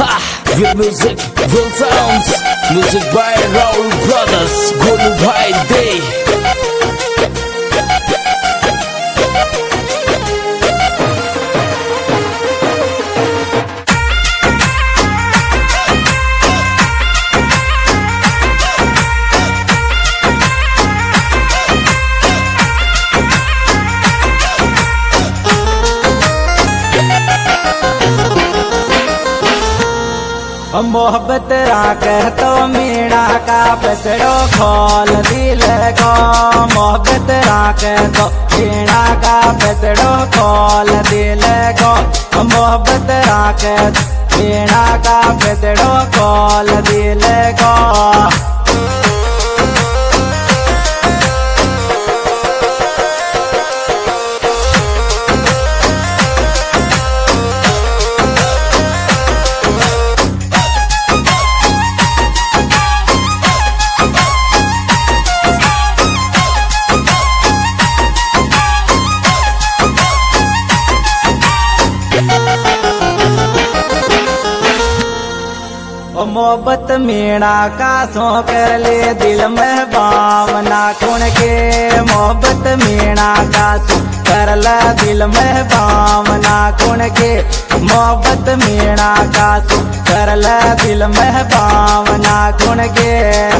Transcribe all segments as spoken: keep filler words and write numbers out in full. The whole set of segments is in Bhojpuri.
Real music, real sounds. Music by Raul Brothers. Golu Bhai Day. मोहब्बत राकर तो मीणा का पचड़ो खोल दिल को। मोहब्बत राकर तो मीणा का पचड़ो खोल दिल को। मोहब्बत राकर मीणा का पचड़ो खोल दिल को। मोहब्बत मीणा का सो कर ले दिल में भावना खुण के। मोहब्बत मीणा का सो कर ले दिल में भावना खुण के। मोहब्बत मीणा का सो कर ले दिल में भावना खुण के।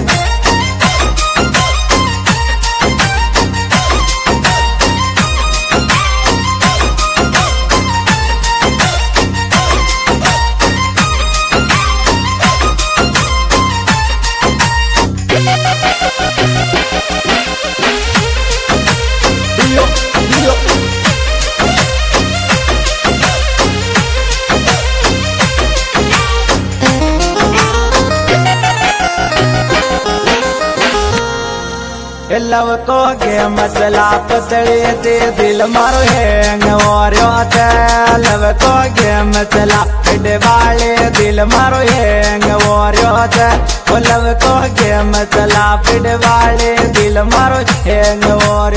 लव को गे मसला पतड़े से दिल मारो हैंग और लव को गे मसला पिट वाले दिल मारो हैंग और लव को गे मसला पिट वाले दिल मारो हैंग और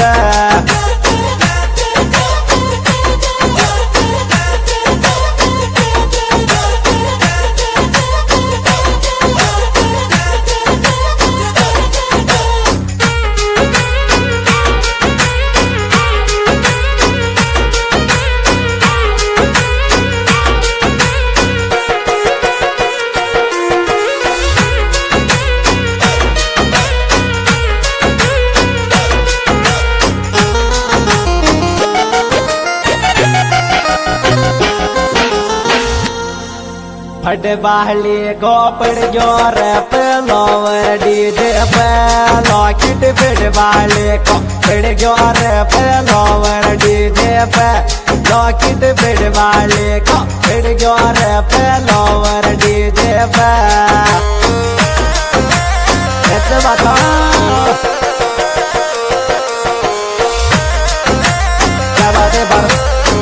फट बाहली को पड़ जो रैप लोवर डीजे पे। लॉकेट फिट बाहली को पड़ जो रैप लोवर डीजे पे। लॉकेट फिट बाहली को पड़ जो रैप लोवर डीजे पे। ऐसे बताओ क्या बात है बात।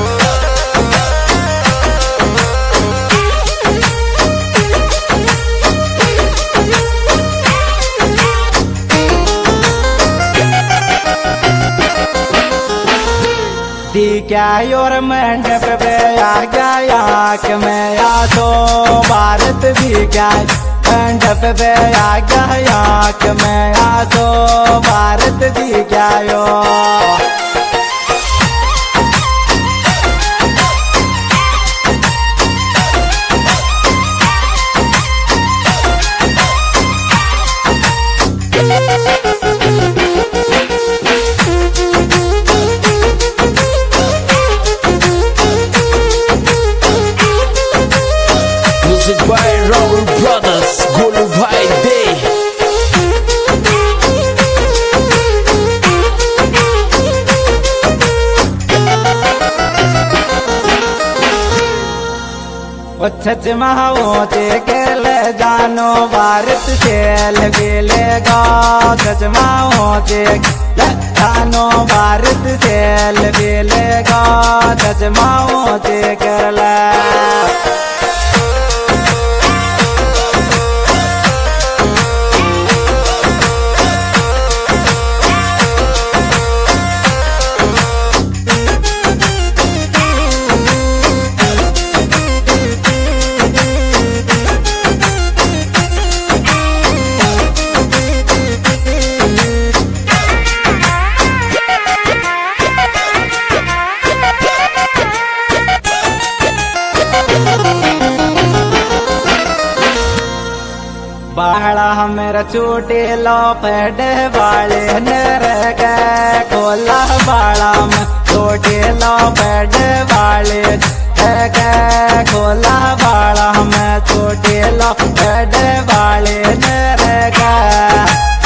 क्या और मंडप पे आ गया कि मैं आ तो भारत भी क्या मंडप पे आ गया कि मैं आ तो भारत भी क्या यो। Music by Raul Brothers. Golu Bhai Day. छच महाओते के ले जानो भारत से लगे लेगा। छच महाओते ले जानो भारत से लगे लेगा। छच महाओते कर ले बाड़ा मेरा छोटे लो पेड़ वाले नर गए कोला बाड़ा में छोटे लो पेड़ वाले गए कोला बाड़ा में छोटे लो पेड़ वाले नर गए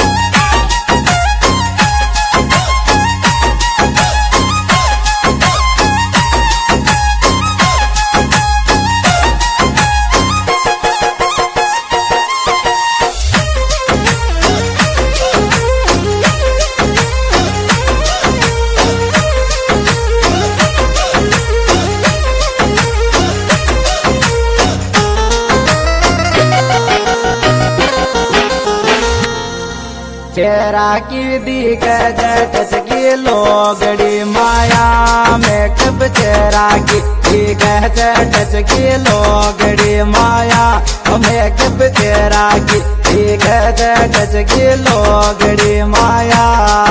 चेहरा की दिख जट की लोगड़ी माया मेकअप चेहरा की दिख जट की लोगड़ी माया मेकअप चेहरा की दिख जट की लोगड़ी माया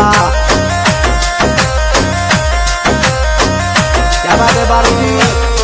क्या बात है बारू जी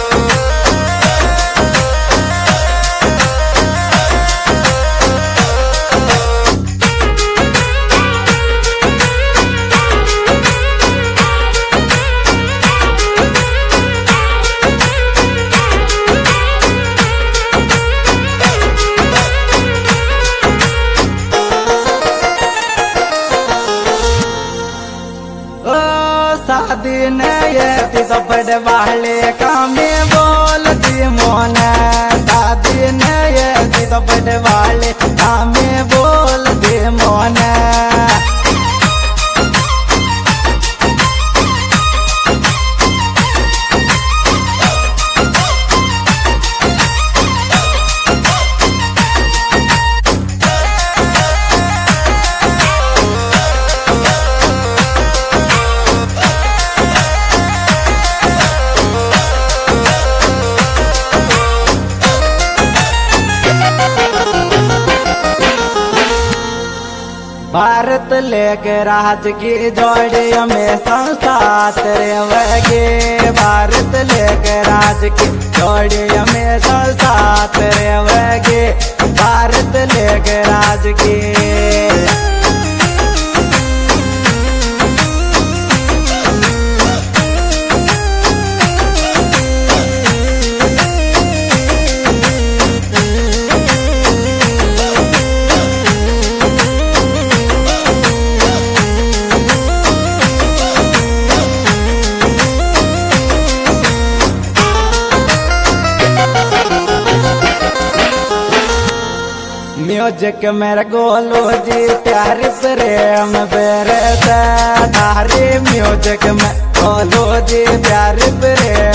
शादी नयती तो बड़ वाले कामे बोलती मोन शादी नयती तो बड़ वाले कामे बोलती मोन भारत लेके राज की जोड़ी हमेशा साथ रेवगे भारत लेके राज की जोड़ी हमेशा साथ रेवगे भारत लेके राज की म्यूजिक मेरा गोलू जी प्यारी प्रेम बेरे तारी म्यूजिक में गोलू जी प्यारी प्रेम